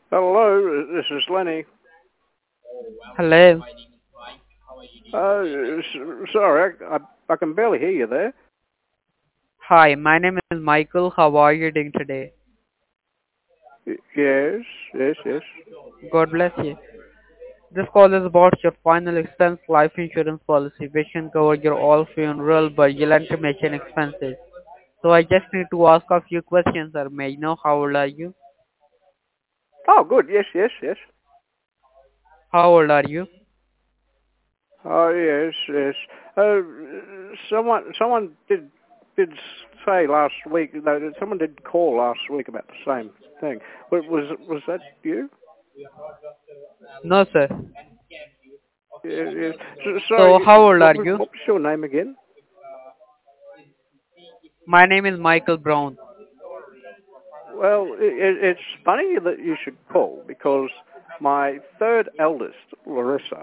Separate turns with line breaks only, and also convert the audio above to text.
Hello, this is Lenny.
Hello.
Sorry, I can barely hear you there.
Hi, my name is Michael. How are you doing today?
Yes, yes, yes.
God bless you. This call is about your final expense life insurance policy, which can cover your all funeral, burial, and cremation expenses. So I just need to ask a few questions, sir. May I know how old are you?
Oh, good. Yes, yes, yes.
How old are you?
Oh, yes, yes. Someone did say last week. No, someone did call last week about the same thing. Was that you?
No, sir.
Yes, yes.
So
Sorry.
how old
What
are
was
you?
what was your name again?
My name is Michael Brown.
Well, it's funny that you should call because my third eldest, Larissa,